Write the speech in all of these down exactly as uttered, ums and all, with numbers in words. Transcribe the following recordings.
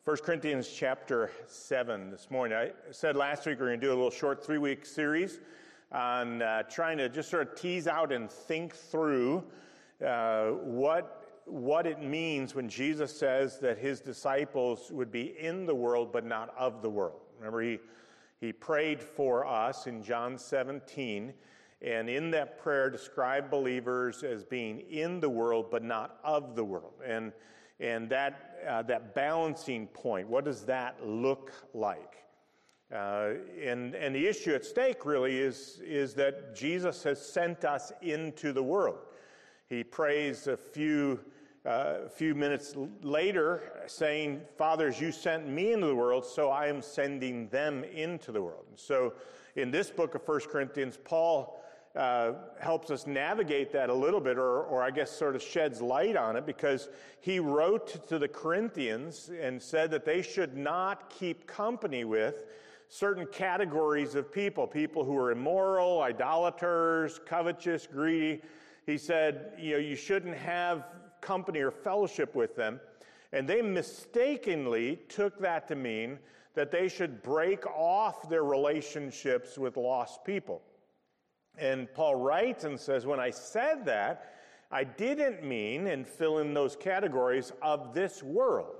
First Corinthians chapter seven this morning. I said last week we we're going to do a little short three-week series on uh, trying to just sort of tease out and think through uh, what, what it means when Jesus says that his disciples would be in the world but not of the world. Remember, he, he prayed for us in John seventeen, and in that prayer described believers as being in the world but not of the world. And And that uh, that balancing point, what does that look like? Uh, and and the issue at stake really is is that Jesus has sent us into the world. He prays a few uh, few minutes later, saying, "Father, as you sent me into the world, so I am sending them into the world." And so, in this book of First Corinthians, Paul Uh, helps us navigate that a little bit, or, or I guess sort of sheds light on it, because he wrote to the Corinthians and said that they should not keep company with certain categories of people, people who are immoral, idolaters, covetous, greedy. He said, you know, you shouldn't have company or fellowship with them. And they mistakenly took that to mean that they should break off their relationships with lost people. And Paul writes and says, when I said that, I didn't mean, and fill in those categories, of this world,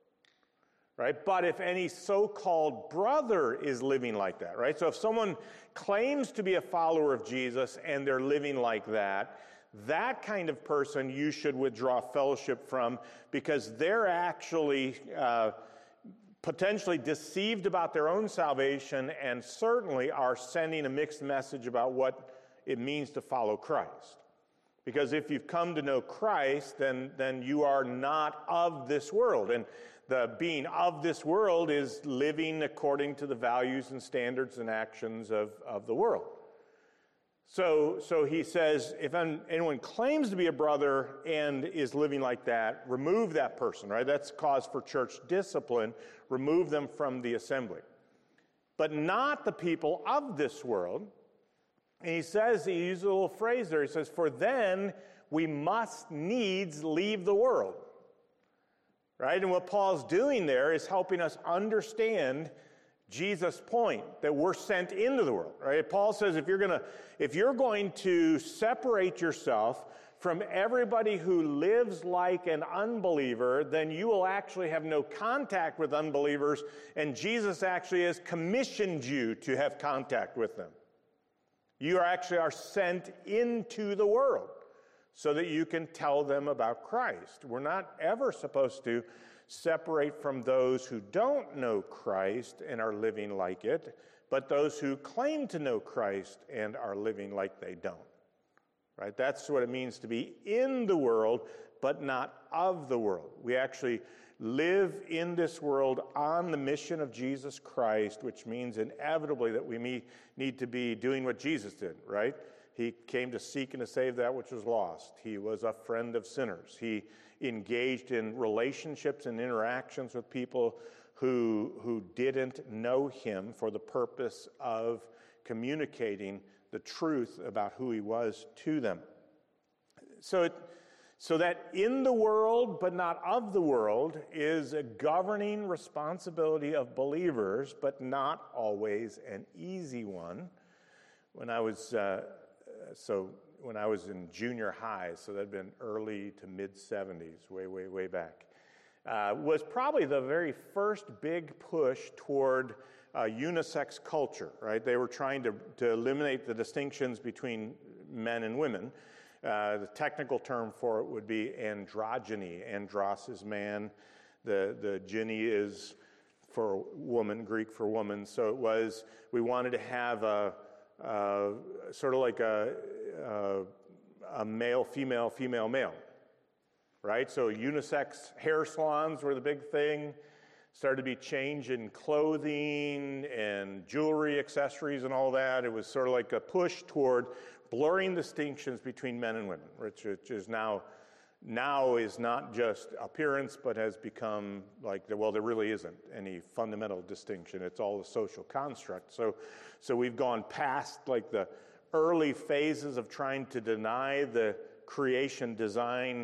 right? But if any so-called brother is living like that, right? So if someone claims to be a follower of Jesus and they're living like that, that kind of person you should withdraw fellowship from, because they're actually uh, potentially deceived about their own salvation, and certainly are sending a mixed message about what it means to follow Christ. Because if you've come to know Christ, then, then you are not of this world. And the being of this world is living according to the values and standards and actions of, of the world. So, so he says, if anyone claims to be a brother and is living like that, remove that person, right? That's cause for church discipline. Remove them from the assembly. But not the people of this world. And he says, he uses a little phrase there, he says, for then we must needs leave the world. Right? And what Paul's doing there is helping us understand Jesus' point that we're sent into the world, right? Paul says if you're going to if you're going to separate yourself from everybody who lives like an unbeliever, then you will actually have no contact with unbelievers, and Jesus actually has commissioned you to have contact with them. You are actually are sent into the world so that you can tell them about Christ. We're not ever supposed to separate from those who don't know Christ and are living like it, but those who claim to know Christ and are living like they don't. Right? That's what it means to be in the world, but not of the world. We actually live in this world on the mission of Jesus Christ, which means inevitably that we need to be doing what Jesus did, right? He came to seek and to save that which was lost. He was a friend of sinners. He engaged in relationships and interactions with people who, who didn't know him, for the purpose of communicating the truth about who he was to them. So, it, so that in the world but not of the world is a governing responsibility of believers, but not always an easy one. When I was uh, so when I was in junior high, so that'd been early to mid seventies, way way way back, uh, was probably the very first big push toward uh, unisex culture. Right, they were trying to to eliminate the distinctions between men and women. Uh, the technical term for it would be androgyny. Andros is man, the the gyne is for woman, Greek for woman. So it was, we wanted to have a Uh, sort of like a, a, a male, female, female, male, right? So unisex hair salons were the big thing. Started to be change in clothing and jewelry, accessories, and all that. It was sort of like a push toward blurring distinctions between men and women, which, which is now now is not just appearance, but has become like, well, there really isn't any fundamental distinction. It's all a social construct. So, so we've gone past like the early phases of trying to deny the creation design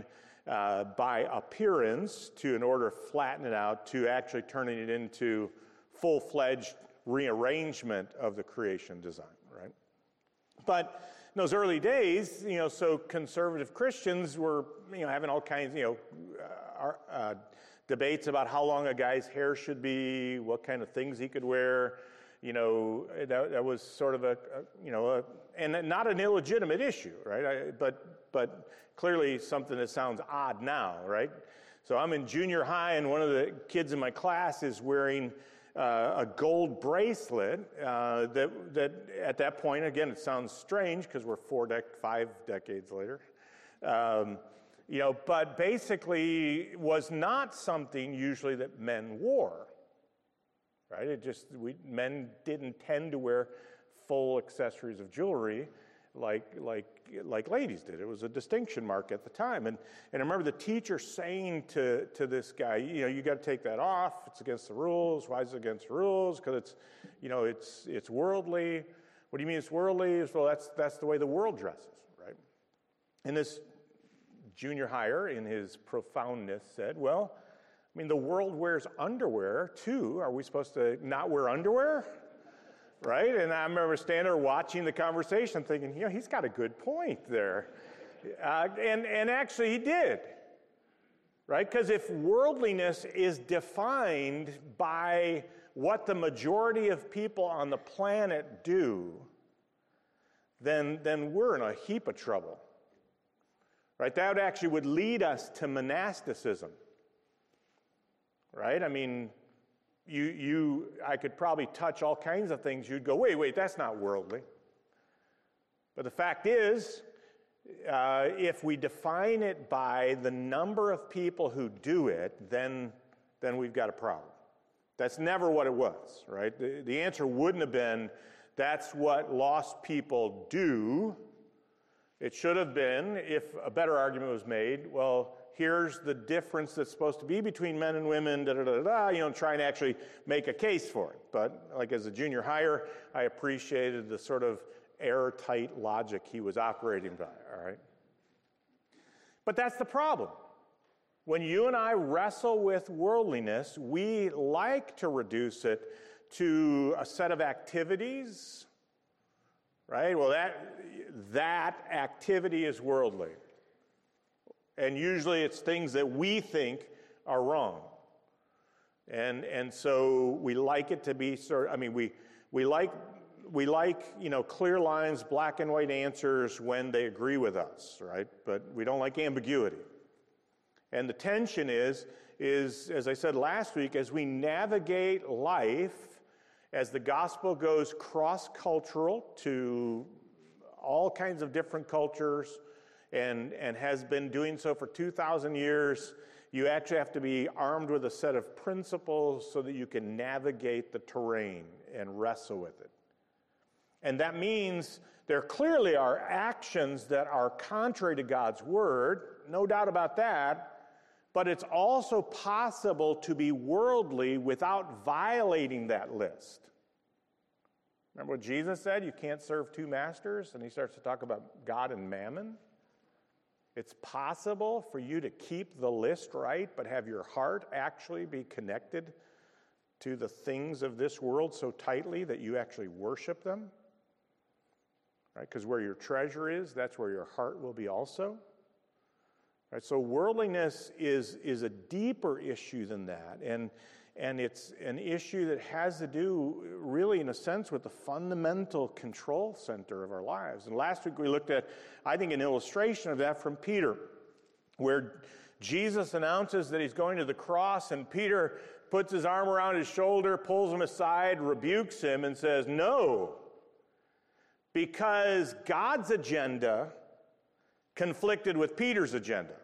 uh, by appearance to, in order to flatten it out, to actually turning it into full-fledged rearrangement of the creation design, right? But in those early days, you know, so conservative Christians were, you know, having all kinds, you know, uh, uh, debates about how long a guy's hair should be, what kind of things he could wear. You know, that, that was sort of a, a you know, a, and not an illegitimate issue, right? I, but but clearly something that sounds odd now, right? So I'm in junior high, and one of the kids in my class is wearing uh, a gold bracelet. Uh, that that at that point, again, it sounds strange because we're four, dec- five decades later. Um, you know, but basically was not something usually that men wore. Right? It just, we, men didn't tend to wear full accessories of jewelry like like like ladies did. It was a distinction mark at the time. And and I remember the teacher saying to, to this guy, you know, you got to take that off. It's against the rules. Why is it against the rules? Because it's, you know, it's it's worldly. What do you mean it's worldly? Well, that's that's the way the world dresses, right? And this junior higher, in his profoundness, said, well, I mean, the world wears underwear, too. Are we supposed to not wear underwear? Right? And I remember standing there watching the conversation thinking, you know, he's got a good point there. Uh, and, and actually he did. Right? Because if worldliness is defined by what the majority of people on the planet do, then, then we're in a heap of trouble. Right? That actually would lead us to monasticism. Right? I mean, you, you, I could probably touch all kinds of things. You'd go, wait, wait, that's not worldly. But the fact is, uh, if we define it by the number of people who do it, then, then we've got a problem. That's never what it was, right? The, the answer wouldn't have been, that's what lost people do. It should have been, if a better argument was made, well, here's the difference that's supposed to be between men and women, da da da da, you know, try and actually make a case for it. But like as a junior higher, I appreciated the sort of airtight logic he was operating by, all right? But that's the problem. When you and I wrestle with worldliness, we like to reduce it to a set of activities, right? Well, that, that activity is worldly. And usually it's things that we think are wrong. And and so we like it to be sort of, I mean, we we like we like, you know, clear lines, black and white answers when they agree with us, right? But we don't like ambiguity. And the tension is is as I said last week, as we navigate life, as the gospel goes cross-cultural to all kinds of different cultures, and, and has been doing so for two thousand years, you actually have to be armed with a set of principles so that you can navigate the terrain and wrestle with it. And that means there clearly are actions that are contrary to God's word, no doubt about that, but it's also possible to be worldly without violating that list. Remember what Jesus said? You can't serve two masters, and he starts to talk about God and mammon. It's possible for you to keep the list right, but have your heart actually be connected to the things of this world so tightly that you actually worship them. Right? Because where your treasure is, that's where your heart will be also. Right? So worldliness is, is a deeper issue than that. And, and it's an issue that has to do, really, in a sense, with the fundamental control center of our lives. And last week we looked at, I think, an illustration of that from Peter, where Jesus announces that he's going to the cross, and Peter puts his arm around his shoulder, pulls him aside, rebukes him, and says, no, because God's agenda conflicted with Peter's agenda.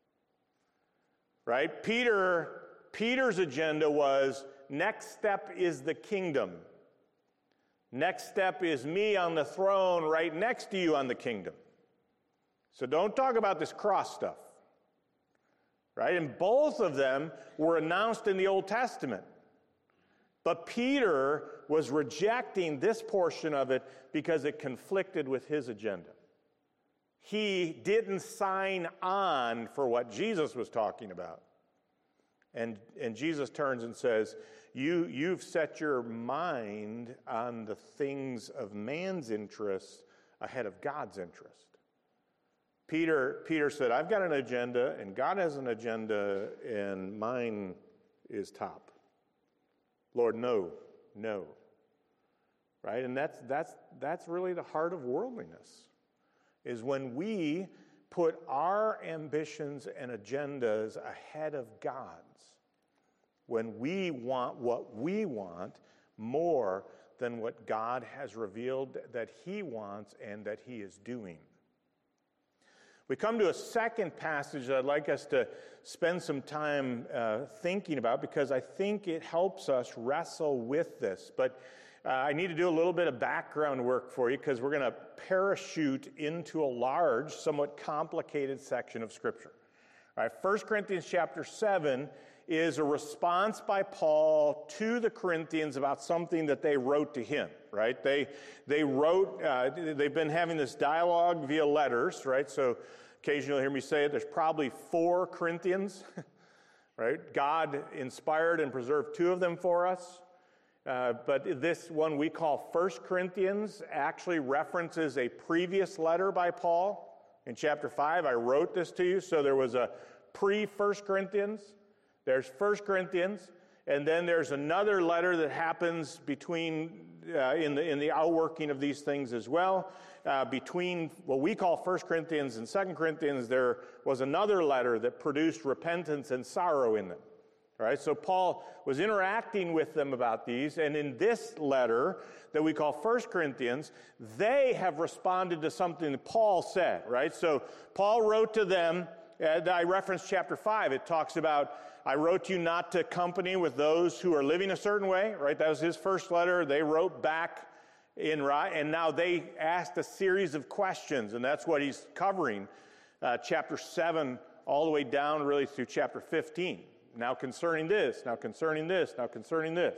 Right? Peter... Peter's agenda was, next step is the kingdom. Next step is me on the throne right next to you on the kingdom. So don't talk about this cross stuff. Right? And both of them were announced in the Old Testament. But Peter was rejecting this portion of it because it conflicted with his agenda. he didn't sign on for what Jesus was talking about. And, and Jesus turns and says, you, you've set your mind on the things of man's interest ahead of God's interest. Peter, Peter said, I've got an agenda, and God has an agenda, and mine is top. Lord, no, no. Right? And that's that's that's really the heart of worldliness, is when we put our ambitions and agendas ahead of God's, when we want what we want more than what God has revealed that he wants and that he is doing. We come to a second passage that I'd like us to spend some time uh, thinking about, because I think it helps us wrestle with this. But uh, I need to do a little bit of background work for you, because we're going to parachute into a large, somewhat complicated section of Scripture. All right, First Corinthians chapter seven is a response by Paul to the Corinthians about something that they wrote to him, right? They they wrote, uh, they've been having this dialogue via letters, right? So occasionally you'll hear me say it, there's probably four Corinthians, right? God inspired and preserved two of them for us. Uh, but this one we call First Corinthians actually references a previous letter by Paul. In chapter five, I wrote this to you, so there was a pre-First Corinthians. There's First Corinthians, and then there's another letter that happens between, uh, in the in the outworking of these things as well. Uh, between what we call First Corinthians and Second Corinthians, there was another letter that produced repentance and sorrow in them. All right, so Paul was interacting with them about these, and in this letter that we call First Corinthians, they have responded to something that Paul said, right? So Paul wrote to them, and I referenced chapter five, it talks about, I wrote to you not to company with those who are living a certain way, right? That was his first letter. They wrote back in, and now they asked a series of questions, and that's what he's covering, uh, chapter seven all the way down really through chapter fifteen. Now concerning this, now concerning this, now concerning this.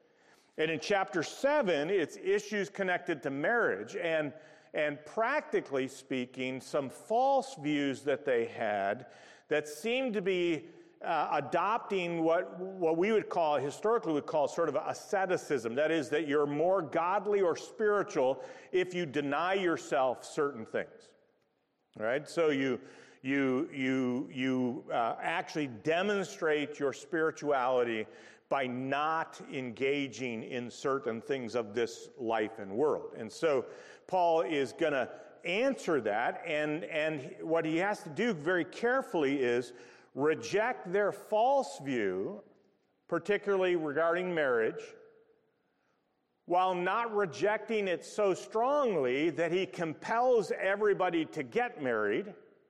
And in chapter seven, it's issues connected to marriage, and and practically speaking, some false views that they had that seemed to be uh, adopting what, what we would call, historically would call sort of asceticism. That is, that you're more godly or spiritual if you deny yourself certain things. All right? So you, you, you, you uh, actually demonstrate your spirituality by not engaging in certain things of this life and world. And so Paul is going to answer that, and, and what he has to do very carefully is reject their false view, particularly regarding marriage, while not rejecting it so strongly that he compels everybody to get married.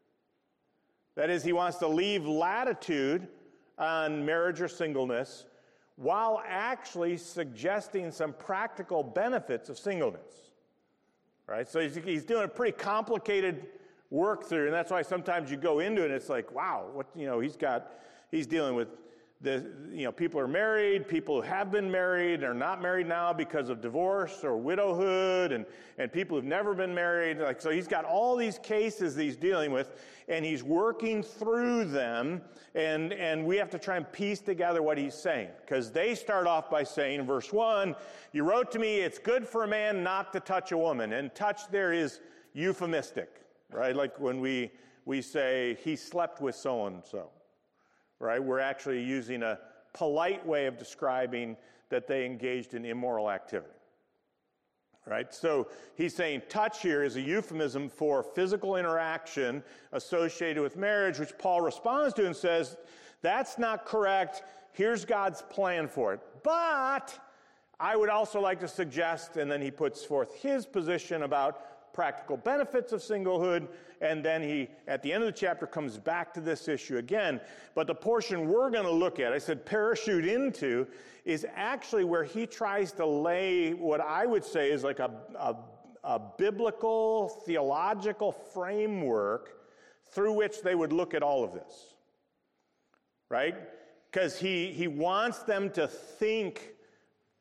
That is, he wants to leave latitude on marriage or singleness, while actually suggesting some practical benefits of singleness. Right? So he's, he's doing a pretty complicated work through, and that's why sometimes you go into it and it's like, wow, what, you know, he's got, he's dealing with the, you know, people are married, people who have been married are not married now because of divorce or widowhood, and, and people who've never been married. Like, so he's got all these cases that he's dealing with, and he's working through them, and, and we have to try and piece together what he's saying. Because they start off by saying, in verse one, you wrote to me, it's good for a man not to touch a woman. And touch there is euphemistic, right? Like when we, we say, he slept with so-and-so. Right? We're actually using a polite way of describing that they engaged in immoral activity. Right? So he's saying touch here is a euphemism for physical interaction associated with marriage, which Paul responds to and says, that's not correct. Here's God's plan for it. But I would also like to suggest, and then he puts forth his position about practical benefits of singlehood, and then he, at the end of the chapter, comes back to this issue again. But the portion we're going to look at, I said parachute into, is actually where he tries to lay what I would say is like a, a, a biblical, theological framework through which they would look at all of this. Right? Because he, he wants them to think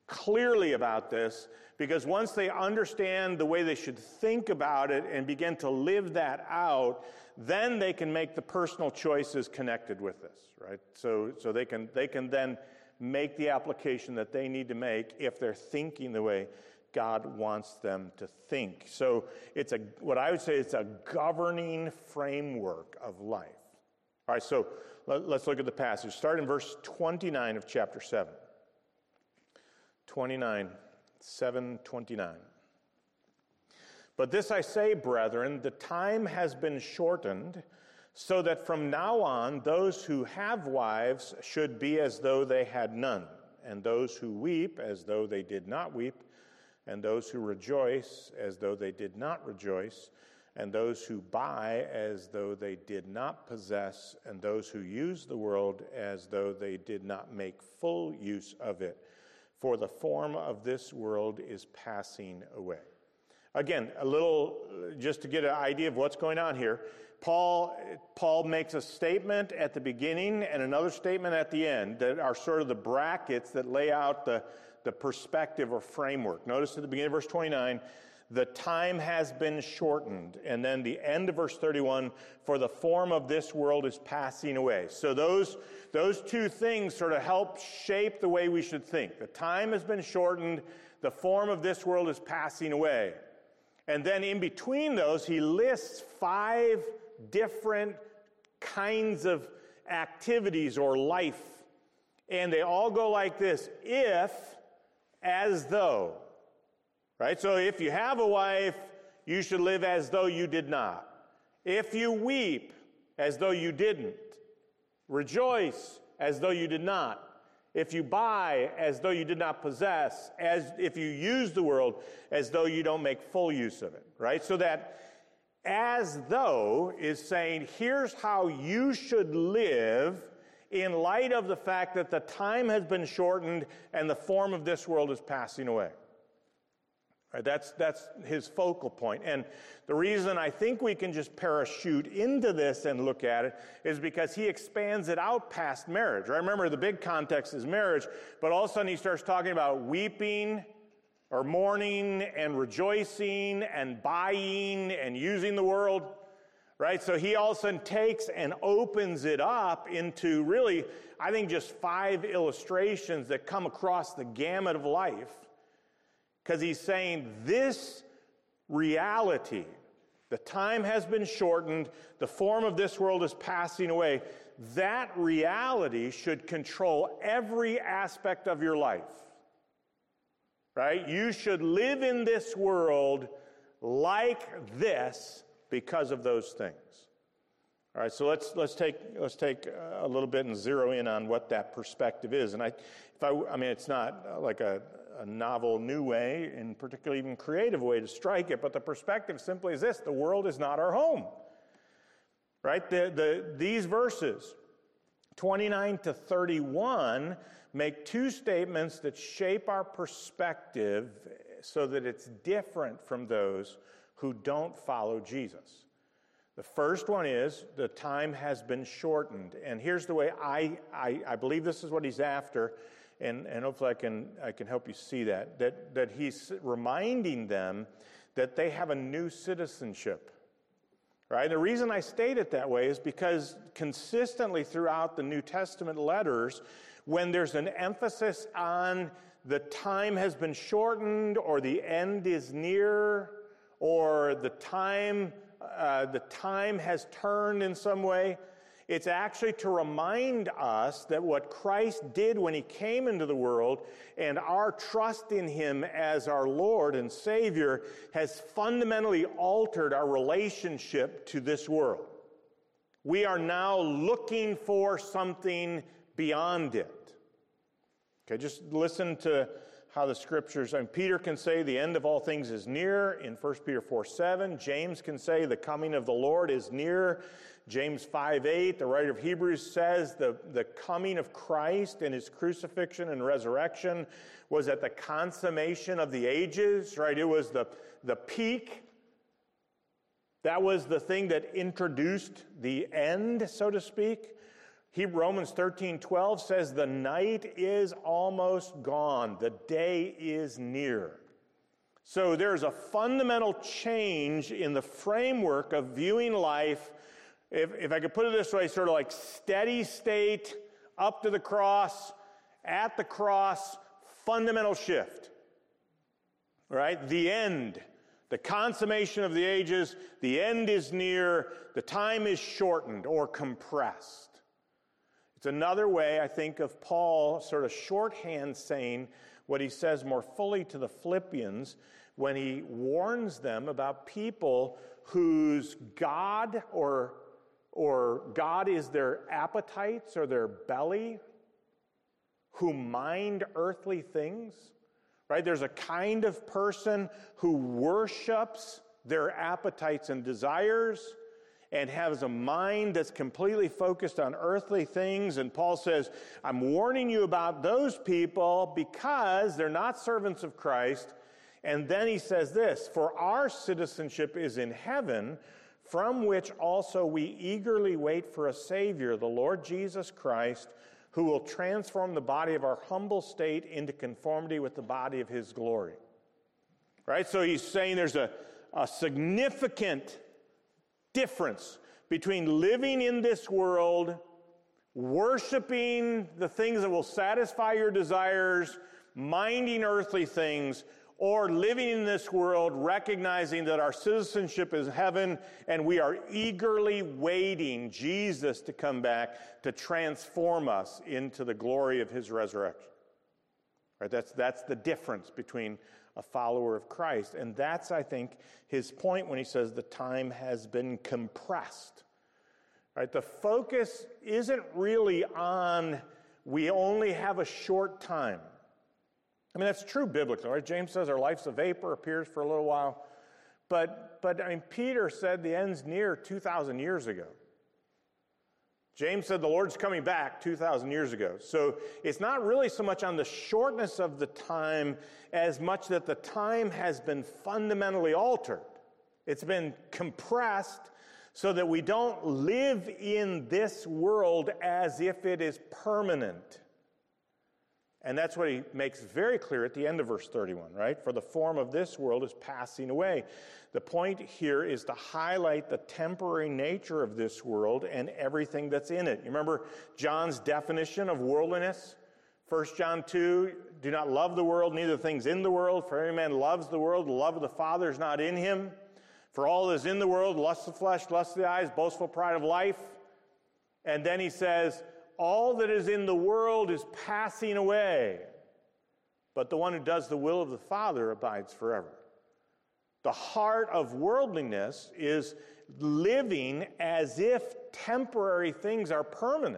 clearly about this, because once they understand the way they should think about it and begin to live that out, then they can make the personal choices connected with this, right? So, so they can they can then make the application that they need to make if they're thinking the way God wants them to think. So it's a what I would say it's a governing framework of life. All right, so let, let's look at the passage. Start in verse twenty-nine of chapter seven. twenty-nine, seven twenty-nine. But this I say, brethren, the time has been shortened, so that from now on those who have wives should be as though they had none, and those who weep as though they did not weep, and those who rejoice as though they did not rejoice, and those who buy as though they did not possess, and those who use the world as though they did not make full use of it. For the form of this world is passing away. Again, a little, just to get an idea of what's going on here, Paul, Paul makes a statement at the beginning and another statement at the end that are sort of the brackets that lay out the, the perspective or framework. Notice at the beginning of verse twenty-nine, the time has been shortened. And then the end of verse thirty-one, for the form of this world is passing away. So those, those two things sort of help shape the way we should think. The time has been shortened. The form of this world is passing away. And then in between those, he lists five different kinds of activities or life. And they all go like this: if, as though. Right? So if you have a wife, you should live as though you did not. If you weep, as though you didn't. Rejoice, as though you did not. If you buy, as though you did not possess. As if you use the world, as though you don't make full use of it. Right? So that as though is saying, here's how you should live in light of the fact that the time has been shortened and the form of this world is passing away. Right, that's, that's his focal point. And the reason I think we can just parachute into this and look at it is because he expands it out past marriage. Right? Remember, the big context is marriage, but all of a sudden he starts talking about weeping or mourning and rejoicing and buying and using the world. Right? So he all of a sudden takes and opens it up into really, I think, just five illustrations that come across the gamut of life. Because he's saying this reality, the time has been shortened, the form of this world is passing away, that reality should control every aspect of your life. Right? You should live in this world like this because of those things. All right, so let's let's take let's take a little bit and zero in on what that perspective is. And I, if I, I mean, it's not like a a novel new way, and particularly even creative way to strike it, but the perspective simply is this: the world is not our home. Right? The, the, these verses, twenty-nine to thirty-one, make two statements that shape our perspective so that it's different from those who don't follow Jesus. The first one is, the time has been shortened. And here's the way I, I, I believe this is what he's after. And, and hopefully I can I can help you see that, that, that he's reminding them that they have a new citizenship. Right? The reason I state it that way is because consistently throughout the New Testament letters, when there's an emphasis on the time has been shortened, or the end is near, or the time uh, the time has turned in some way, it's actually to remind us that what Christ did when he came into the world and our trust in him as our Lord and Savior has fundamentally altered our relationship to this world. We are now looking for something beyond it. Okay, just listen to how the scriptures, I mean, Peter can say the end of all things is near in First Peter four seven. James can say the coming of the Lord is near. James five eight, the writer of Hebrews says the, the coming of Christ and his crucifixion and resurrection was at the consummation of the ages, right? It was the, the peak. That was the thing that introduced the end, so to speak. He, Romans thirteen twelve says, the night is almost gone. The day is near. So there's a fundamental change in the framework of viewing life. If, if I could put it this way, sort of like steady state, up to the cross, at the cross, fundamental shift. Right? The end. The consummation of the ages. The end is near. The time is shortened or compressed. It's another way, I think, of Paul sort of shorthand saying what he says more fully to the Philippians when he warns them about people whose God or, or God is their appetites or their belly, who mind earthly things. Right? There's a kind of person who worships their appetites and desires and has a mind that's completely focused on earthly things. And Paul says, I'm warning you about those people because they're not servants of Christ. And then he says this, for our citizenship is in heaven, from which also we eagerly wait for a Savior, the Lord Jesus Christ, who will transform the body of our humble state into conformity with the body of his glory. Right? So he's saying there's a, a significant difference between living in this world, worshiping the things that will satisfy your desires, minding earthly things, or living in this world recognizing that our citizenship is heaven and we are eagerly waiting Jesus to come back to transform us into the glory of his resurrection. Right? That's, that's the difference between a follower of Christ. And that's, I think, his point when he says the time has been compressed. Right? The focus isn't really on we only have a short time. I mean, that's true biblically, right? James says our life's a vapor, appears for a little while. But, but I mean, Peter said the end's near two thousand years ago. James said the Lord's coming back two thousand years ago. So it's not really so much on the shortness of the time as much that the time has been fundamentally altered. It's been compressed so that we don't live in this world as if it is permanent. And that's what he makes very clear at the end of verse thirty-one, right? For the form of this world is passing away. The point here is to highlight the temporary nature of this world and everything that's in it. You remember John's definition of worldliness? First John two, do not love the world, neither the things in the world. For every man loves the world, the love of the Father is not in him. For all that is in the world, lust of the flesh, lust of the eyes, boastful pride of life. And then he says, all that is in the world is passing away, but the one who does the will of the Father abides forever. The heart of worldliness is living as if temporary things are permanent.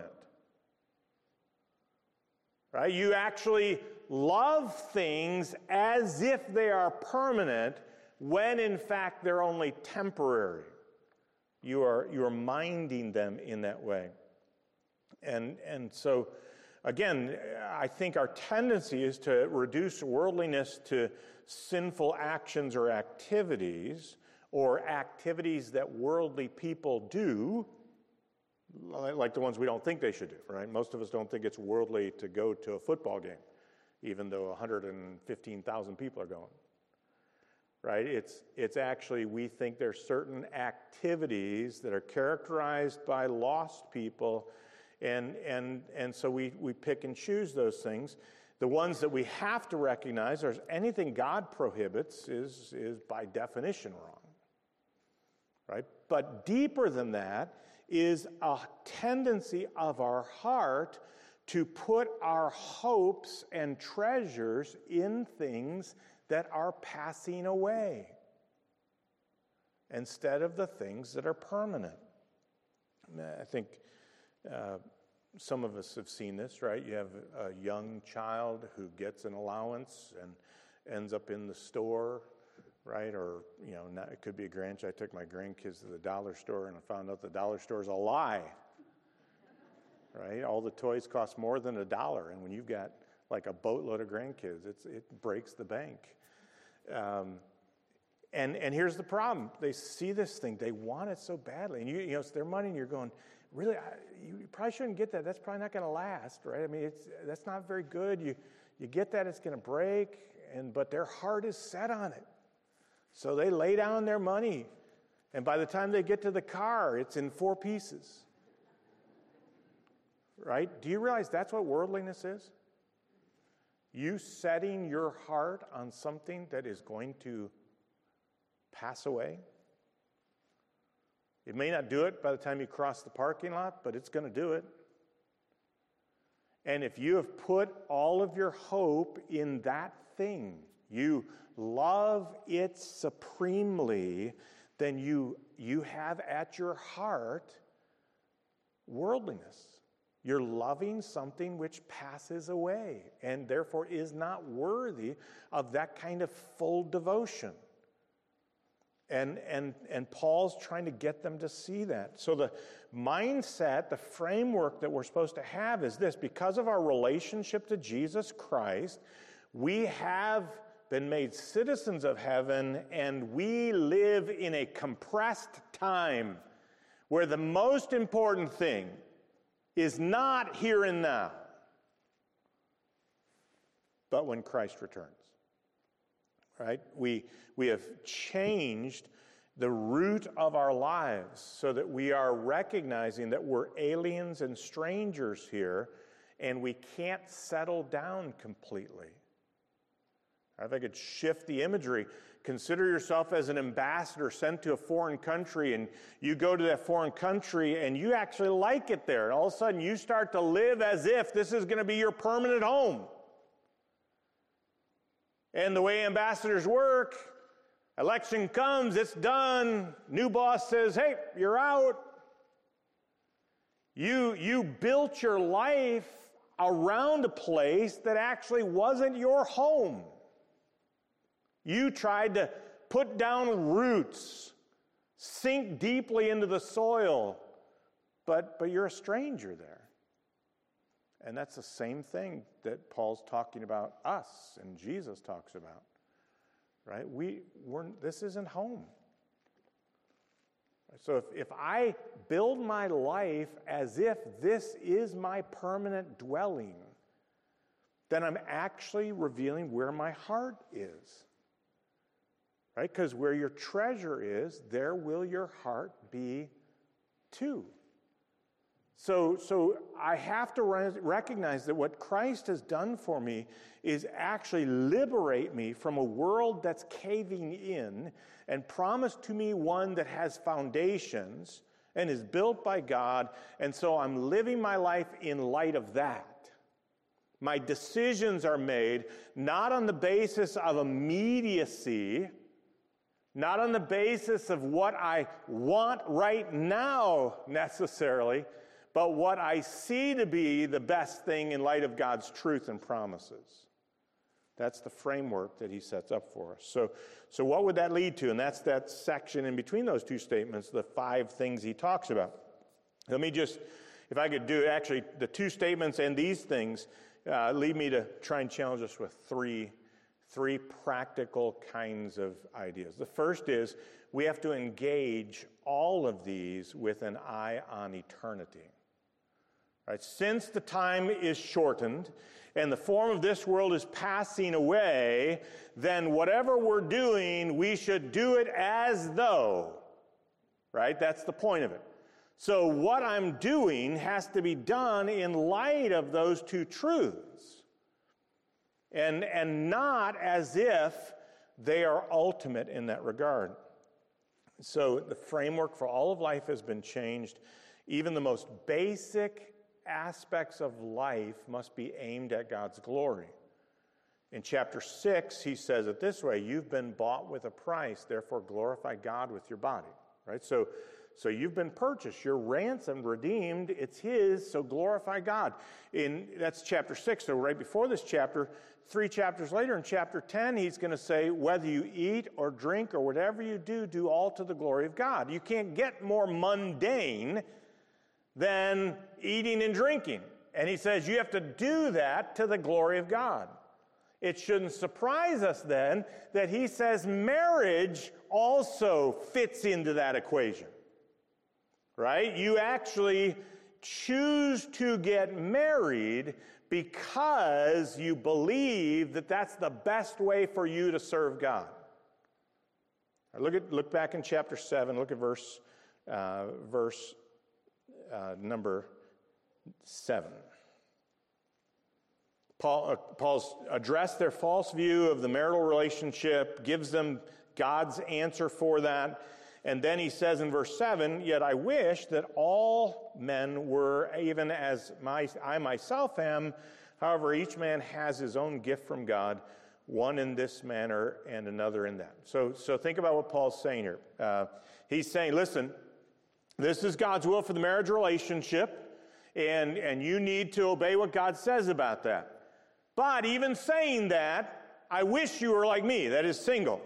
Right? You actually love things as if they are permanent when in fact they're only temporary. You are, you are minding them in that way. And and so, again, I think our tendency is to reduce worldliness to sinful actions or activities, or activities that worldly people do, like the ones we don't think they should do, right? Most of us don't think it's worldly to go to a football game, even though one hundred fifteen thousand people are going, right? It's, it's actually, we think there's certain activities that are characterized by lost people. And and and so we, we pick and choose those things. The ones that we have to recognize are anything God prohibits is, is by definition wrong. Right? But deeper than that is a tendency of our heart to put our hopes and treasures in things that are passing away instead of the things that are permanent. I think Uh, some of us have seen this, right? You have a young child who gets an allowance and ends up in the store, right? Or, you know, not, it could be a grandchild. I took my grandkids to the dollar store and I found out the dollar store is a lie, right? All the toys cost more than a dollar. And when you've got like a boatload of grandkids, it's, it breaks the bank. Um, and, and here's the problem. They see this thing. They want it so badly. And you, you know, it's their money and you're going, really, I, you probably shouldn't get that. That's probably not going to last, right? I mean, it's that's not very good. You you get that, it's going to break, and but their heart is set on it. So they lay down their money, and by the time they get to the car, it's in four pieces. Right? Do you realize that's what worldliness is? You setting your heart on something that is going to pass away. It may not do it by the time you cross the parking lot, but it's going to do it. And if you have put all of your hope in that thing, you love it supremely, then you, you have at your heart worldliness. You're loving something which passes away and therefore is not worthy of that kind of full devotion. And, and, and Paul's trying to get them to see that. So the mindset, the framework that we're supposed to have is this: because of our relationship to Jesus Christ, we have been made citizens of heaven, and we live in a compressed time where the most important thing is not here and now, but when Christ returns. Right? We, we have changed the root of our lives so that we are recognizing that we're aliens and strangers here, and we can't settle down completely. If I could shift the imagery, consider yourself as an ambassador sent to a foreign country, and you go to that foreign country and you actually like it there. And all of a sudden you start to live as if this is going to be your permanent home. And the way ambassadors work, election comes, it's done. New boss says, hey, you're out. You, you built your life around a place that actually wasn't your home. You tried to put down roots, sink deeply into the soil, but, but you're a stranger there. And that's the same thing that Paul's talking about us and Jesus talks about, right? We, we're, this isn't home. So if, if I build my life as if this is my permanent dwelling, then I'm actually revealing where my heart is. Right? Because where your treasure is, there will your heart be too. So, so I have to re- recognize that what Christ has done for me is actually liberate me from a world that's caving in and promise to me one that has foundations and is built by God, and so I'm living my life in light of that. My decisions are made not on the basis of immediacy, not on the basis of what I want right now necessarily, but what I see to be the best thing in light of God's truth and promises. That's the framework that he sets up for us. So, so what would that lead to? And that's that section in between those two statements, the five things he talks about. Let me just, if I could do actually the two statements and these things, uh, lead me to try and challenge us with three Three practical kinds of ideas. The first is we have to engage all of these with an eye on eternity. Right? Since the time is shortened and the form of this world is passing away, then whatever we're doing, we should do it as though. Right? That's the point of it. So what I'm doing has to be done in light of those two truths. And, and not as if they are ultimate in that regard. So the framework for all of life has been changed. Even the most basic aspects of life must be aimed at God's glory. In chapter six, he says it this way: you've been bought with a price, therefore glorify God with your body. Right? So, so you've been purchased, you're ransomed, redeemed, it's his, so glorify God. In that's chapter six, so right before this chapter, three chapters later in chapter ten, he's going to say, whether you eat or drink or whatever you do, do all to the glory of God. You can't get more mundane than eating and drinking. And he says you have to do that to the glory of God. It shouldn't surprise us then that he says marriage also fits into that equation. right? You actually choose to get married because you believe that that's the best way for you to serve God. Right, look at look back in chapter seven. Look at verse uh, verse uh, number seven. Paul, uh, Paul's addressed their false view of the marital relationship, gives them God's answer for that. And then he says in verse seven, yet I wish that all men were even as my, I myself am. However, each man has his own gift from God, one in this manner and another in that. So, so think about what Paul's saying here. Uh, he's saying, listen, this is God's will for the marriage relationship, and, and you need to obey what God says about that. But even saying that, I wish you were like me, that is single.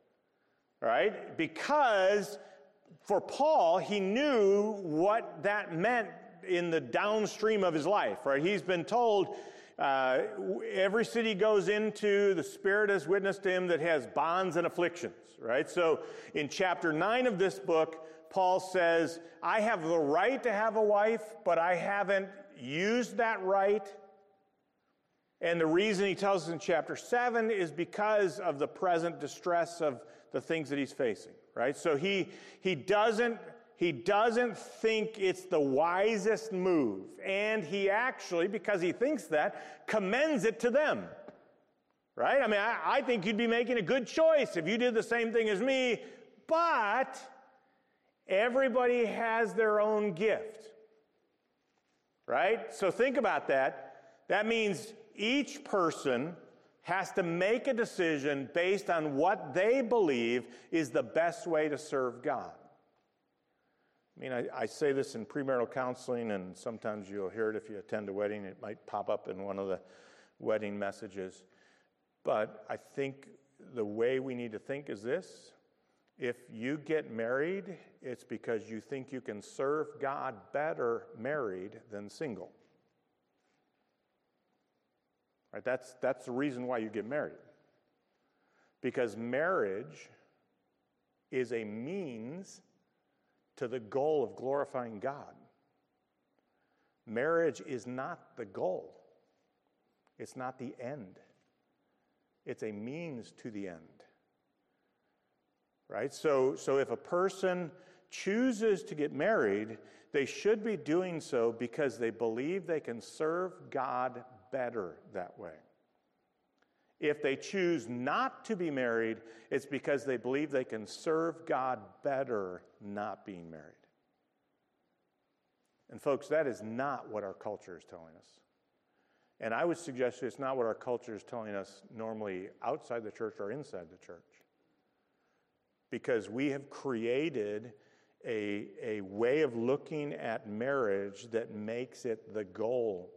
Right? Because for Paul, he knew what that meant in the downstream of his life, right? He's been told uh, every city goes into, the Spirit has witnessed to him that has bonds and afflictions, right? So in chapter nine of this book, Paul says, I have the right to have a wife, but I haven't used that right. And the reason he tells us in chapter seven is because of the present distress of the things that he's facing, right? So he he doesn't he doesn't think it's the wisest move, and he actually, because he thinks that, commends it to them, right? I mean, I, I think you'd be making a good choice if you did the same thing as me, but everybody has their own gift, right? So think about that. That means each person has to make a decision based on what they believe is the best way to serve God. I mean, I, I say this in premarital counseling, and sometimes you'll hear it if you attend a wedding. It might pop up in one of the wedding messages. But I think the way we need to think is this. If you get married, it's because you think you can serve God better married than single. Right? That's, that's the reason why you get married. Because marriage is a means to the goal of glorifying God. Marriage is not the goal. It's not the end. It's a means to the end. Right? So, so if a person chooses to get married, they should be doing so because they believe they can serve God better that way. If they choose not to be married, it's because they believe they can serve God better not being married. And folks, that is not what our culture is telling us. And I would suggest it's not what our culture is telling us normally outside the church or inside the church. Because we have created a, a way of looking at marriage that makes it the goal.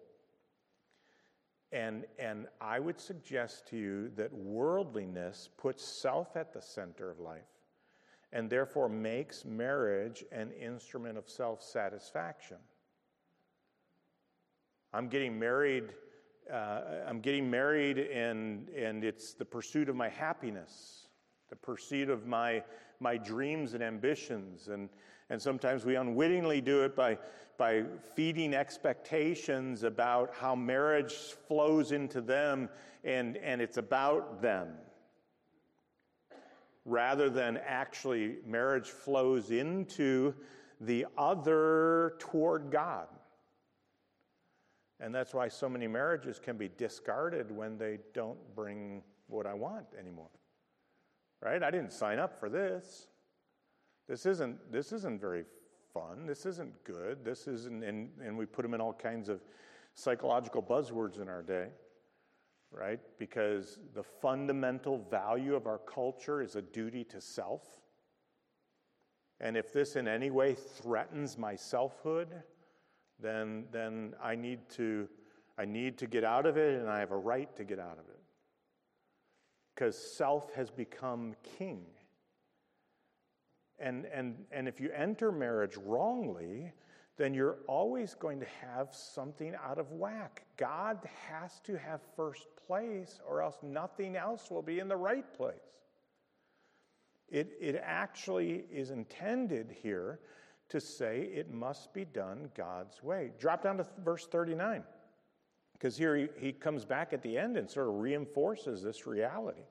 And, and I would suggest to you that worldliness puts self at the center of life and therefore makes marriage an instrument of self-satisfaction. I'm getting married, uh, I'm getting married and, and it's the pursuit of my happiness, the pursuit of my, my dreams and ambitions. And, and sometimes we unwittingly do it by by feeding expectations about how marriage flows into them and, and it's about them. Rather than actually marriage flows into the other toward God. And that's why so many marriages can be discarded when they don't bring what I want anymore. Right? I didn't sign up for this. This isn't, this isn't very fun. This isn't good. This isn't, and, and we put them in all kinds of psychological buzzwords in our day, right? Because the fundamental value of our culture is a duty to self. And if this in any way threatens my selfhood, then, then I need to, I need to get out of it, and I have a right to get out of it. Because self has become king. And, and, and if you enter marriage wrongly, then you're always going to have something out of whack. God has to have first place, or else nothing else will be in the right place. It, it actually is intended here to say it must be done God's way. Drop down to verse thirty-nine, because here he, he comes back at the end and sort of reinforces this reality.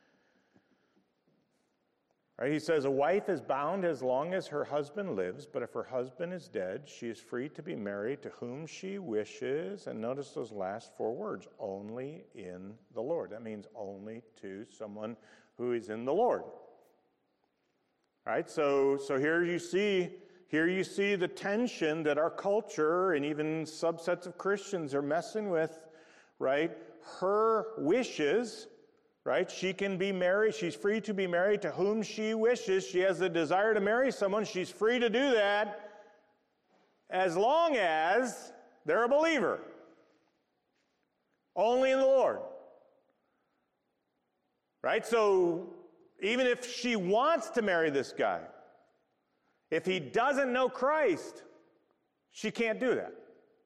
Right, he says, a wife is bound as long as her husband lives, but if her husband is dead, she is free to be married to whom she wishes. And notice those last four words, only in the Lord. That means only to someone who is in the Lord. All right, so, so here you see, here you see the tension that our culture and even subsets of Christians are messing with, right? Her wishes. Right? She can be married. She's free to be married to whom she wishes. She has the desire to marry someone. She's free to do that as long as they're a believer. Only in the Lord. Right? So even if she wants to marry this guy, if he doesn't know Christ, she can't do that.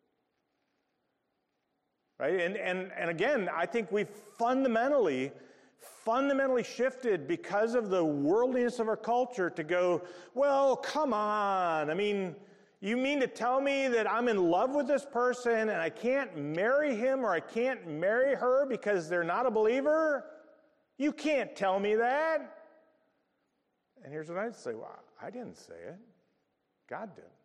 Right? And, and, and again, I think we've fundamentally, fundamentally shifted because of the worldliness of our culture to go, well, come on. I mean, you mean to tell me that I'm in love with this person and I can't marry him or I can't marry her because they're not a believer? You can't tell me that. And here's what I'd say. Well, I didn't say it. God did.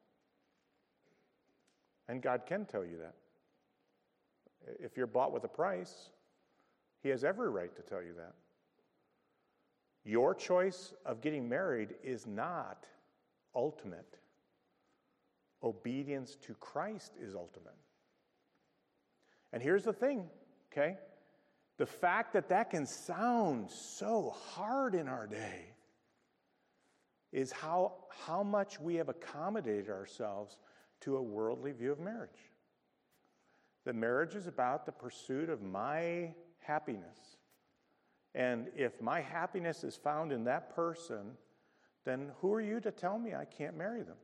And God can tell you that. If you're bought with a price, he has every right to tell you that. Your choice of getting married is not ultimate. Obedience to Christ is ultimate. And here's the thing, okay? The fact that that can sound so hard in our day is how, how much we have accommodated ourselves to a worldly view of marriage. That marriage is about the pursuit of my happiness. And if my happiness is found in that person, then who are you to tell me I can't marry them?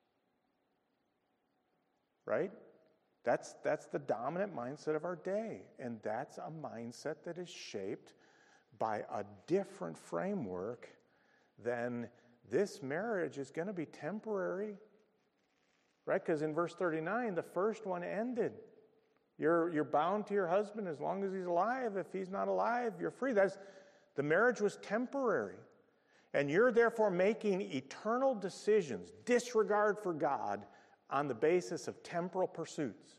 Right? That's, that's the dominant mindset of our day. And that's a mindset that is shaped by a different framework than this marriage is going to be temporary. Right? Because in verse thirty-nine, the first one ended. You're, you're bound to your husband as long as he's alive. If he's not alive, you're free. That's, the marriage was temporary. And you're therefore making eternal decisions, disregard for God, on the basis of temporal pursuits.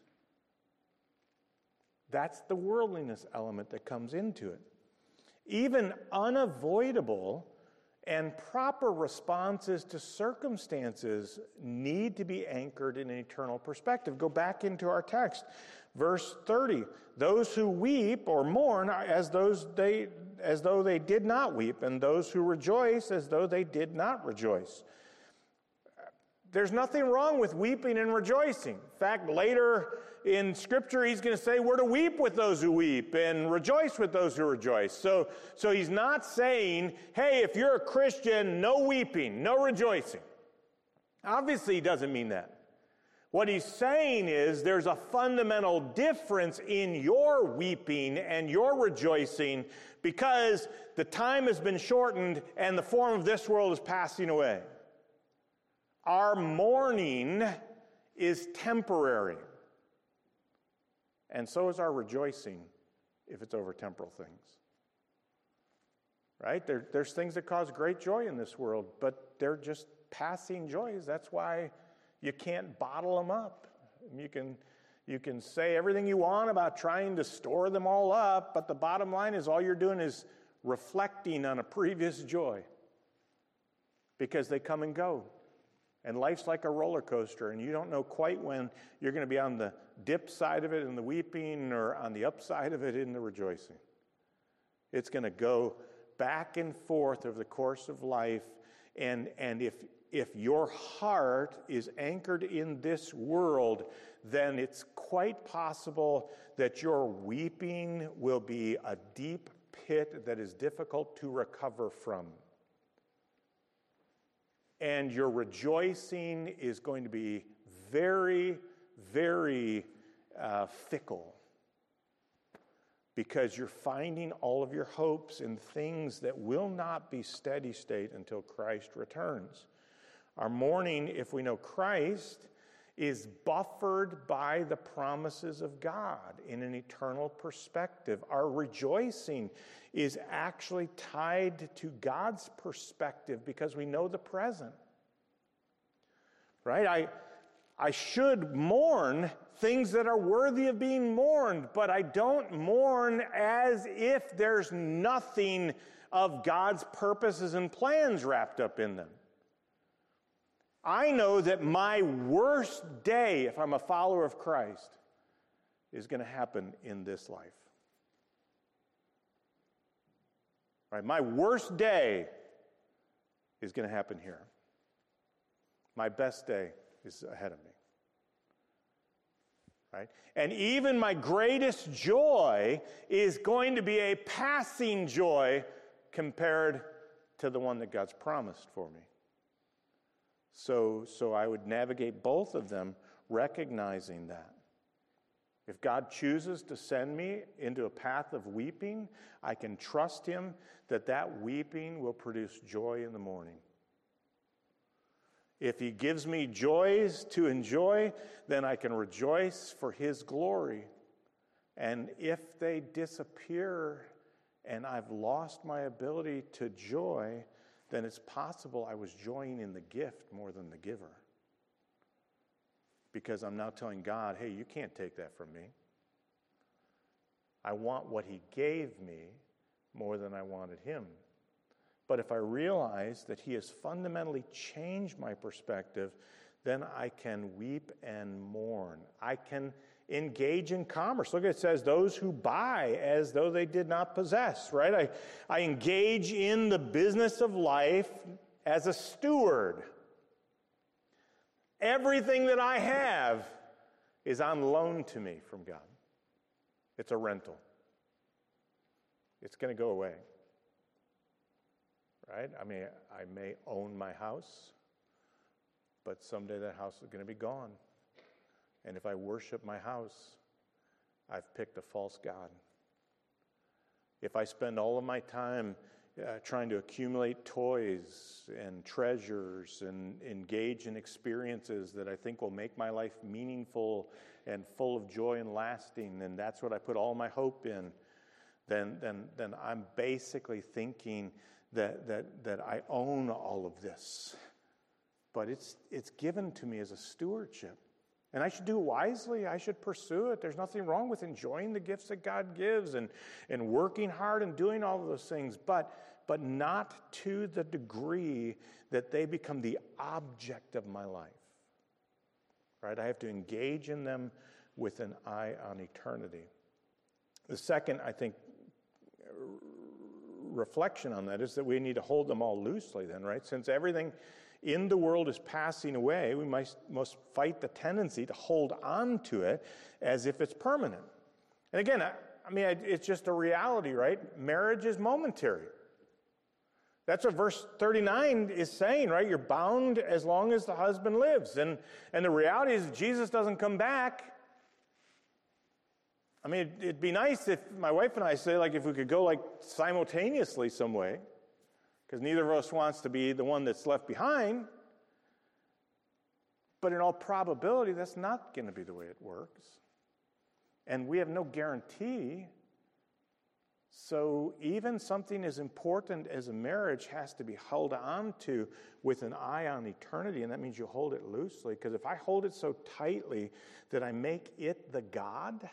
That's the worldliness element that comes into it. Even unavoidable and proper responses to circumstances need to be anchored in an eternal perspective. Go back into our text. Verse thirty, those who weep or mourn as those they as though they did not weep, and those who rejoice as though they did not rejoice. There's nothing wrong with weeping and rejoicing. In fact, later in Scripture, he's going to say we're to weep with those who weep and rejoice with those who rejoice. So, so he's not saying, hey, if you're a Christian, no weeping, no rejoicing. Obviously, he doesn't mean that. What he's saying is there's a fundamental difference in your weeping and your rejoicing because the time has been shortened and the form of this world is passing away. Our mourning is temporary. And so is our rejoicing if it's over temporal things. Right? There, there's things that cause great joy in this world, but they're just passing joys. That's why you can't bottle them up. You can, you can say everything you want about trying to store them all up, but the bottom line is all you're doing is reflecting on a previous joy because they come and go. And life's like a roller coaster, and you don't know quite when you're going to be on the dip side of it in the weeping or on the upside of it in the rejoicing. It's going to go back and forth over the course of life, and, and if, if your heart is anchored in this world, then it's quite possible that your weeping will be a deep pit that is difficult to recover from. And your rejoicing is going to be very, very uh, fickle because you're finding all of your hopes in things that will not be steady state until Christ returns. Our mourning, if we know Christ, is buffered by the promises of God in an eternal perspective. Our rejoicing is actually tied to God's perspective because we know the present. Right? I, I should mourn things that are worthy of being mourned, but I don't mourn as if there's nothing of God's purposes and plans wrapped up in them. I know that my worst day, if I'm a follower of Christ, is going to happen in this life. Right? My worst day is going to happen here. My best day is ahead of me. Right? And even my greatest joy is going to be a passing joy compared to the one that God's promised for me. So, so I would navigate both of them recognizing that. If God chooses to send me into a path of weeping, I can trust him that that weeping will produce joy in the morning. If he gives me joys to enjoy, then I can rejoice for his glory. And if they disappear and I've lost my ability to joy, then it's possible I was joying in the gift more than the giver. Because I'm now telling God, hey, you can't take that from me. I want what he gave me more than I wanted him. But if I realize that he has fundamentally changed my perspective, then I can weep and mourn. I can engage in commerce. Look, it says those who buy as though they did not possess, right? I, I engage in the business of life as a steward. Everything that I have is on loan to me from God. It's a rental. It's going to go away. Right? I mean, I may own my house, but someday that house is going to be gone. And if I worship my house, I've picked a false god. If I spend all of my time uh, trying to accumulate toys and treasures and engage in experiences that I think will make my life meaningful and full of joy and lasting, and that's what I put all my hope in, then, then, then I'm basically thinking that, that, that I own all of this. But it's, it's given to me as a stewardship. And I should do it wisely. I should pursue it. There's nothing wrong with enjoying the gifts that God gives and, and working hard and doing all of those things, but, but not to the degree that they become the object of my life. Right? I have to engage in them with an eye on eternity. The second, I think, reflection on that is that we need to hold them all loosely then, right? Since everything in the world is passing away, we must, must fight the tendency to hold on to it as if it's permanent. And again, I, I mean, it's just a reality, right? Marriage is momentary. That's what verse thirty-nine is saying, right? You're bound as long as the husband lives. And, and the reality is Jesus doesn't come back. I mean, it'd, it'd be nice if my wife and I say, like, if we could go, like, simultaneously some way, because neither of us wants to be the one that's left behind. But in all probability, that's not going to be the way it works. And we have no guarantee. So even something as important as a marriage has to be held on to with an eye on eternity, and that means you hold it loosely. Because if I hold it so tightly that I make it the God,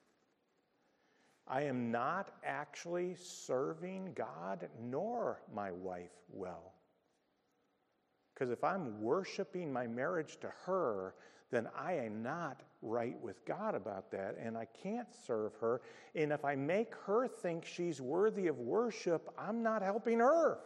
I am not actually serving God nor my wife well. Because if I'm worshiping my marriage to her, then I am not right with God about that, and I can't serve her. And if I make her think she's worthy of worship, I'm not helping her.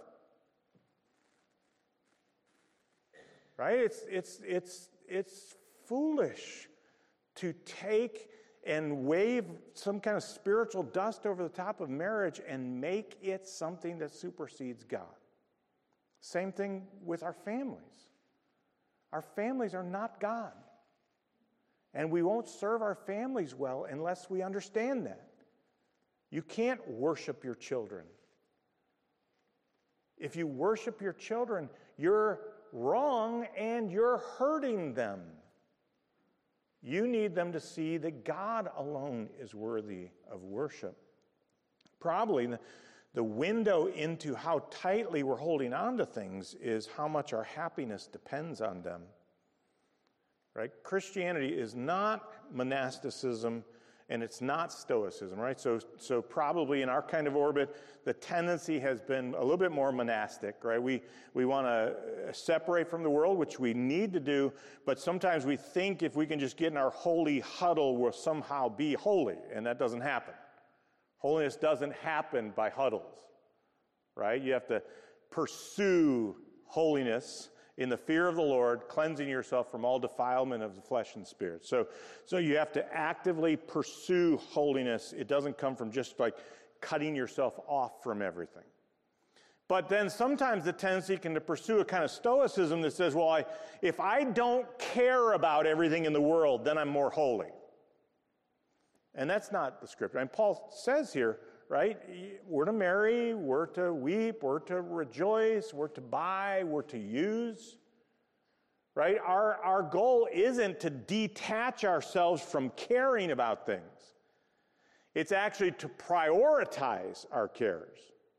Right? It's, it's, it's, it's foolish to take and wave some kind of spiritual dust over the top of marriage and make it something that supersedes God. Same thing with our families. Our families are not God. And we won't serve our families well unless we understand that. You can't worship your children. If you worship your children, you're wrong and you're hurting them. You need them to see that God alone is worthy of worship. Probably the, the window into how tightly we're holding on to things is how much our happiness depends on them. Right? Christianity is not monasticism and it's not Stoicism, right? So, so probably in our kind of orbit, the tendency has been a little bit more monastic, right? We we want to separate from the world, which we need to do, but sometimes we think if we can just get in our holy huddle, we'll somehow be holy, and that doesn't happen. Holiness doesn't happen by huddles, right? You have to pursue holiness in the fear of the Lord, cleansing yourself from all defilement of the flesh and spirit. So, so you have to actively pursue holiness. It doesn't come from just like cutting yourself off from everything. But then sometimes the tendency can to pursue a kind of stoicism that says, well, I, if I don't care about everything in the world, then I'm more holy. And that's not the scripture. And Paul says here, right, we're to marry, we're to weep, we're to rejoice, we're to buy, we're to use. Right? Our, our goal isn't to detach ourselves from caring about things. It's actually to prioritize our cares.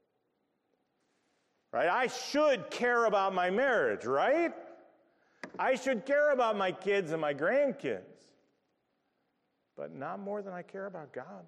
Right? I should care about my marriage, right? I should care about my kids and my grandkids. But not more than I care about God.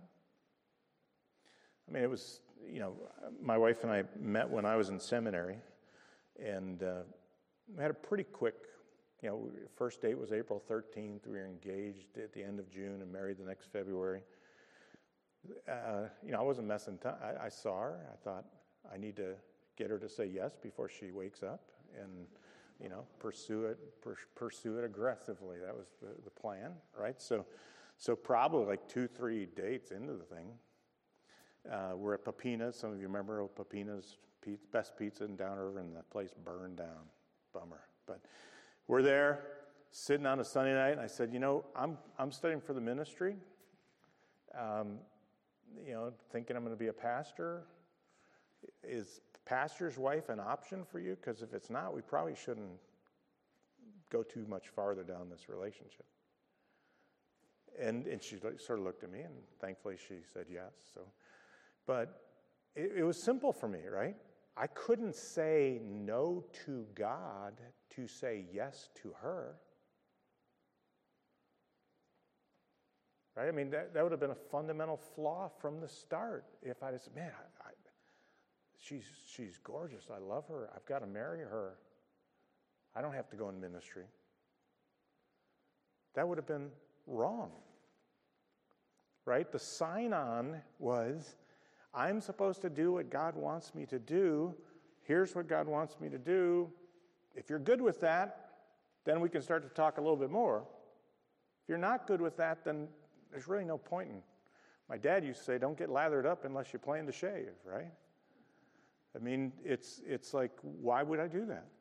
I mean, it was, you know, my wife and I met when I was in seminary, and uh, we had a pretty quick, you know, first date was April thirteenth. We were engaged at the end of June and married the next February. Uh, you know, I wasn't messing time. I, I saw her. I thought, I need to get her to say yes before she wakes up and, you know, pursue it, per, pursue it aggressively. That was the, the plan, right? So, so probably like two, three dates into the thing. Uh, we're at Pepina's. Some of you remember Pepina's, pizza, best pizza in Downriver, and the place burned down. Bummer. But we're there, sitting on a Sunday night, and I said, you know, I'm I'm studying for the ministry. Um, you know, thinking I'm going to be a pastor. Is pastor's wife an option for you? Because if it's not, we probably shouldn't go too much farther down this relationship. And and she sort of looked at me, and thankfully she said yes. So. But it, it was simple for me, right? I couldn't say no to God to say yes to her. Right? I mean, that, that would have been a fundamental flaw from the start. If I just said, man, I, I, she's, she's gorgeous. I love her. I've got to marry her. I don't have to go in ministry. That would have been wrong. Right? The sign-on was, I'm supposed to do what God wants me to do. Here's what God wants me to do. If you're good with that, then we can start to talk a little bit more. If you're not good with that, then there's really no point in. My dad used to say, don't get lathered up unless you plan to shave, right? I mean, it's it's like, why would I do that?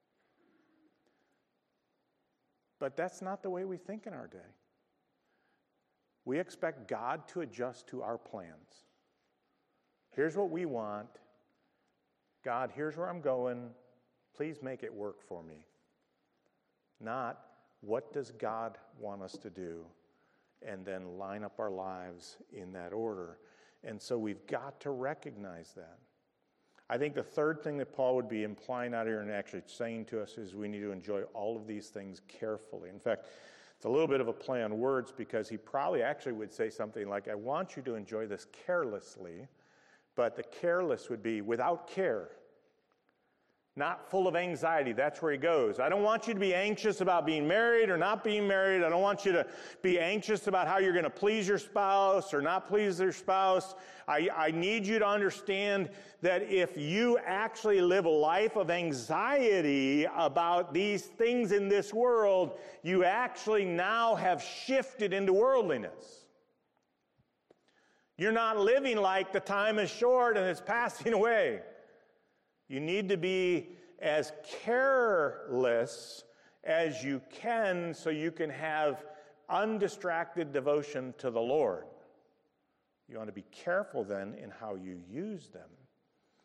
But that's not the way we think in our day. We expect God to adjust to our plans. Here's what we want. God, here's where I'm going. Please make it work for me. Not, what does God want us to do? And then line up our lives in that order. And so we've got to recognize that. I think the third thing that Paul would be implying out here and actually saying to us is we need to enjoy all of these things carefully. In fact, it's a little bit of a play on words because he probably actually would say something like, I want you to enjoy this carelessly. But the careless would be without care, not full of anxiety. That's where he goes. I don't want you to be anxious about being married or not being married. I don't want you to be anxious about how you're going to please your spouse or not please your spouse. I, I need you to understand that if you actually live a life of anxiety about these things in this world, you actually now have shifted into worldliness. You're not living like the time is short and it's passing away. You need to be as careless as you can so you can have undistracted devotion to the Lord. You want to be careful then in how you use them.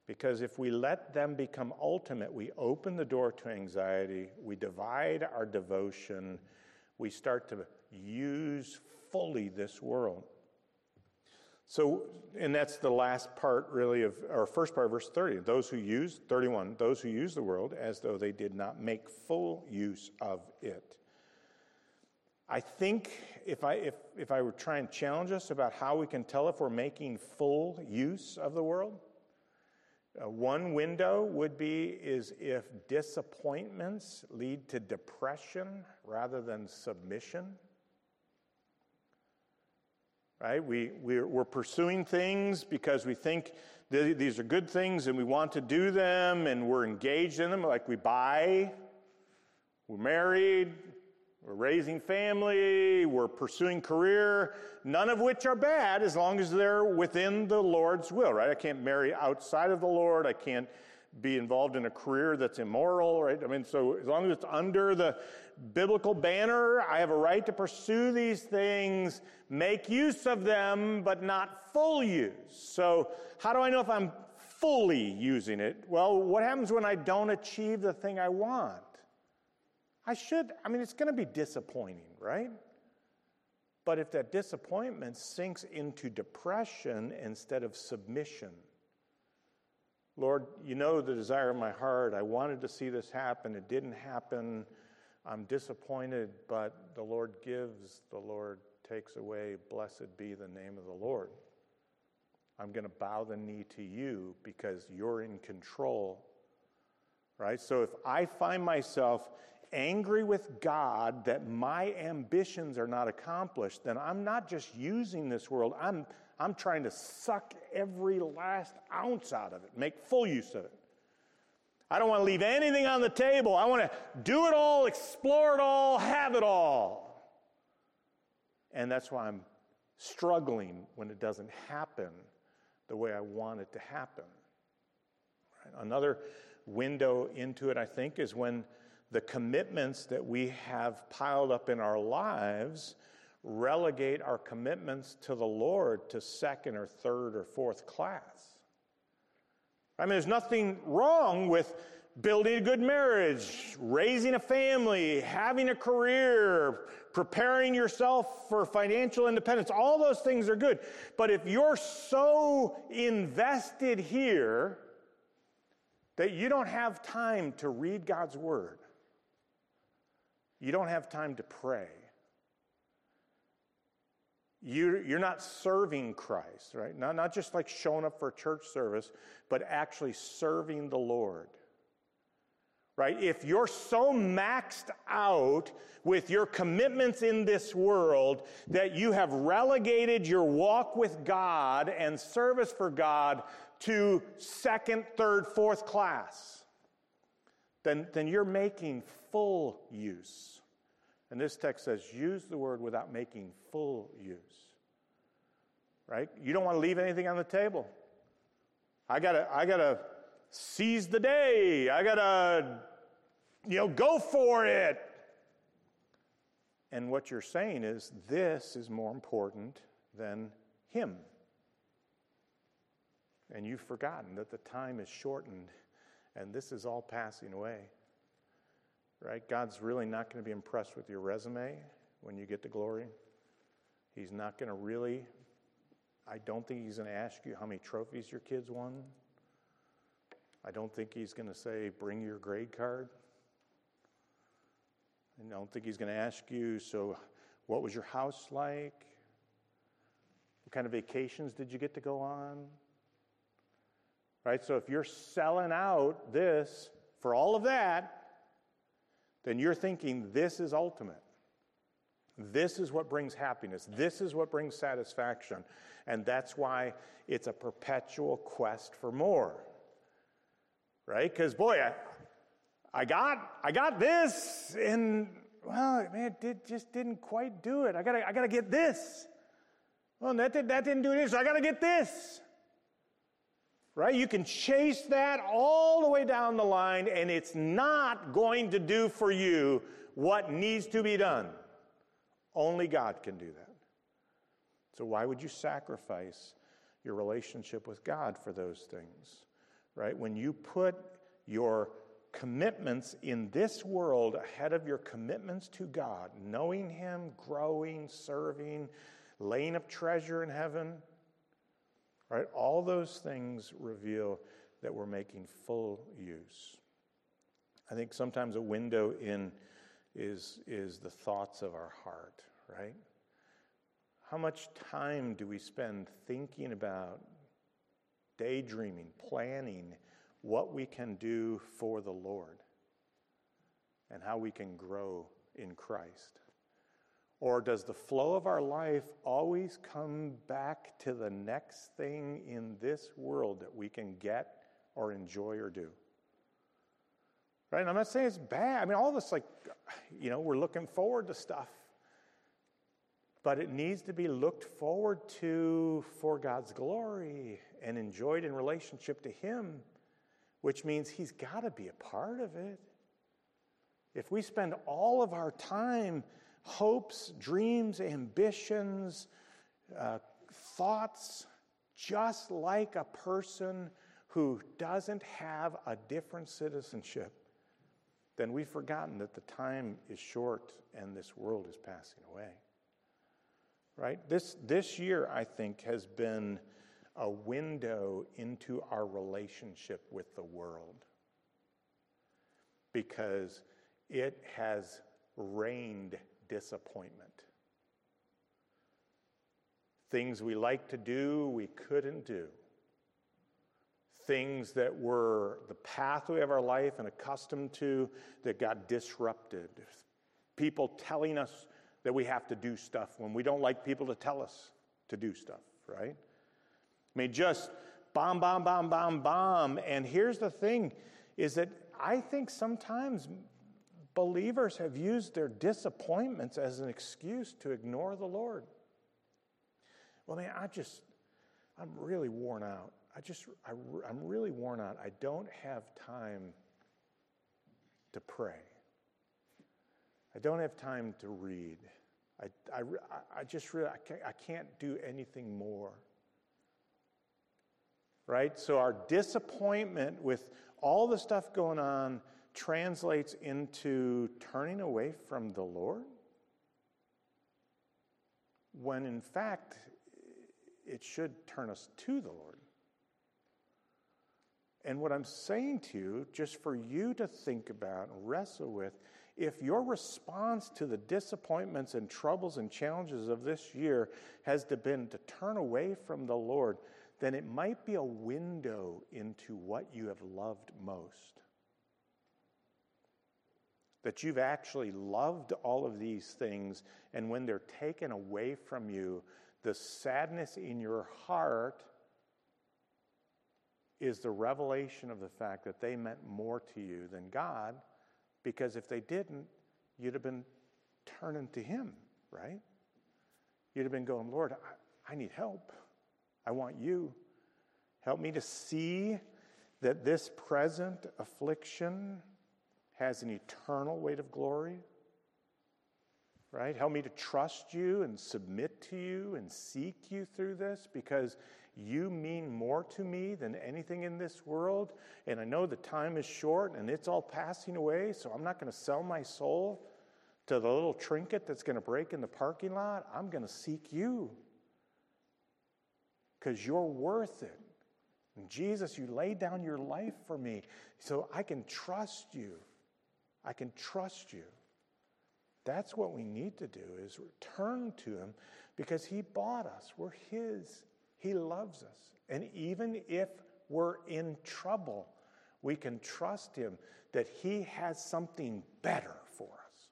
Because if we let them become ultimate, we open the door to anxiety, we divide our devotion, we start to use fully this world. So, and that's the last part really of, or first part of verse thirty. Those who use, thirty-one, those who use the world as though they did not make full use of it. I think if I if if I were trying to challenge us about how we can tell if we're making full use of the world, uh, one window would be is if disappointments lead to depression rather than submission. Right? We, we're, we're pursuing things because we think th- these are good things and we want to do them and we're engaged in them. Like we buy, we're married, we're raising family, we're pursuing career, none of which are bad as long as they're within the Lord's will, right? I can't marry outside of the Lord. I can't be involved in a career that's immoral, right? I mean, so as long as it's under the biblical banner, I have a right to pursue these things, make use of them, but not full use. So how do I know if I'm fully using it? Well, what happens when I don't achieve the thing I want? I should, I mean, it's going to be disappointing, right? But if that disappointment sinks into depression instead of submission, Lord, you know the desire of my heart. I wanted to see this happen. It didn't happen. I'm disappointed, but the Lord gives, the Lord takes away. Blessed be the name of the Lord. I'm going to bow the knee to you because you're in control, right? So if I find myself angry with God that my ambitions are not accomplished, then I'm not just using this world. I'm I'm trying to suck every last ounce out of it, make full use of it. I don't want to leave anything on the table. I want to do it all, explore it all, have it all. And that's why I'm struggling when it doesn't happen the way I want it to happen. Right? Another window into it, I think, is when the commitments that we have piled up in our lives relegate our commitments to the Lord to second or third or fourth class. I mean, there's nothing wrong with building a good marriage, raising a family, having a career, preparing yourself for financial independence. All those things are good. But if you're so invested here that you don't have time to read God's word, you don't have time to pray, You're, you're not serving Christ, right? Not, not just like showing up for a church service, but actually serving the Lord, right? If you're so maxed out with your commitments in this world that you have relegated your walk with God and service for God to second, third, fourth class, then, then you're making full use. And this text says, use the word without making full use. Right? You don't want to leave anything on the table. I gotta, I gotta seize the day. I gotta, you know, go for it. And what you're saying is, this is more important than him. And you've forgotten that the time is shortened, and this is all passing away. Right? God's really not going to be impressed with your resume when you get to glory. He's not going to really, I don't think he's going to ask you how many trophies your kids won. I don't think he's going to say, bring your grade card. And I don't think he's going to ask you, so what was your house like? What kind of vacations did you get to go on? Right? So if you're selling out this for all of that, then you're thinking this is ultimate. This is what brings happiness. This is what brings satisfaction. And that's why it's a perpetual quest for more. Right? Because, boy, I, I got I got this, and, well, man, it did, just didn't quite do it. I got I got to get this. Well, that, did, that didn't do it, so I got to get this. Right? You can chase that all the way down the line, and it's not going to do for you what needs to be done. Only God can do that. So why would you sacrifice your relationship with God for those things? right? When you put your commitments in this world ahead of your commitments to God, knowing Him, growing, serving, laying up treasure in heaven, right? All those things reveal that we're making full use. I think sometimes a window in is, is the thoughts of our heart, right? How much time do we spend thinking about, daydreaming, planning what we can do for the Lord and how we can grow in Christ? Or does the flow of our life always come back to the next thing in this world that we can get or enjoy or do? Right? And I'm not saying it's bad. I mean, all this, like, you know, we're looking forward to stuff. But it needs to be looked forward to for God's glory and enjoyed in relationship to Him, which means He's got to be a part of it. If we spend all of our time, hopes, dreams, ambitions, uh, thoughts, just like a person who doesn't have a different citizenship, then we've forgotten that the time is short and this world is passing away. Right? This, this year, I think, has been a window into our relationship with the world, because it has rained disappointment. Things we like to do, we couldn't do. Things that were the pathway of our life and accustomed to that got disrupted. People telling us that we have to do stuff when we don't like people to tell us to do stuff, right? I mean, just bomb, bomb, bomb, bomb, bomb. And here's the thing, is that I think sometimes believers have used their disappointments as an excuse to ignore the Lord. Well, man, I just, I'm really worn out. I just, I, I'm really worn out. I don't have time to pray. I don't have time to read. I, I, I just really, I can't, I can't do anything more. Right? So our disappointment with all the stuff going on translates into turning away from the Lord, when in fact, it should turn us to the Lord. And what I'm saying to you, just for you to think about and wrestle with, if your response to the disappointments and troubles and challenges of this year has been to turn away from the Lord, then it might be a window into what you have loved most. That you've actually loved all of these things, and when they're taken away from you, the sadness in your heart is the revelation of the fact that they meant more to you than God, because if they didn't, you'd have been turning to Him, right? You'd have been going, Lord, I, I need help. I want you. Help me to see that this present affliction has an eternal weight of glory, right? Help me to trust you and submit to you and seek you through this, because you mean more to me than anything in this world. And I know the time is short and it's all passing away, so I'm not going to sell my soul to the little trinket that's going to break in the parking lot. I'm going to seek you, because you're worth it. And Jesus, you laid down your life for me, so I can trust you. I can trust you. That's what we need to do, is return to Him, because He bought us. We're His. He loves us. And even if we're in trouble, we can trust Him that He has something better for us.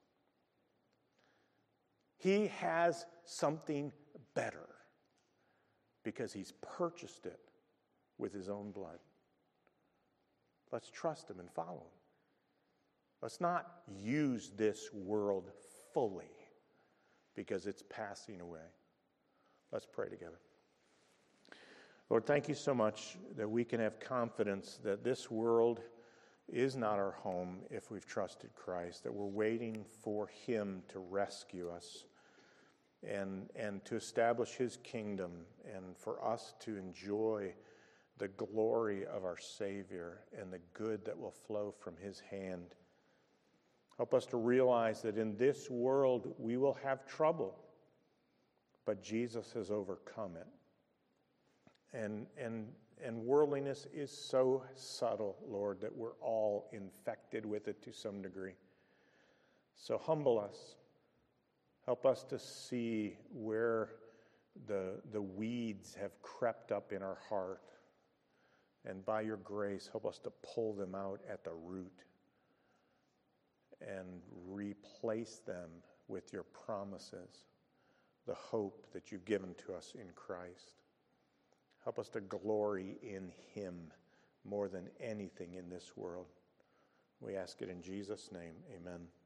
He has something better, because He's purchased it with His own blood. Let's trust Him and follow Him. Let's not use this world fully, because it's passing away. Let's pray together. Lord, thank you so much that we can have confidence that this world is not our home if we've trusted Christ, that we're waiting for Him to rescue us and, and to establish His kingdom, and for us to enjoy the glory of our Savior and the good that will flow from his hand. Help us to realize that in this world we will have trouble, but Jesus has overcome it. And, and, and worldliness is so subtle, Lord, that we're all infected with it to some degree. So humble us. Help us to see where the, the weeds have crept up in our heart. And by your grace, help us to pull them out at the root and replace them with your promises, the hope that you've given to us in Christ. Help us to glory in him more than anything in this world. We ask it in Jesus' name. Amen.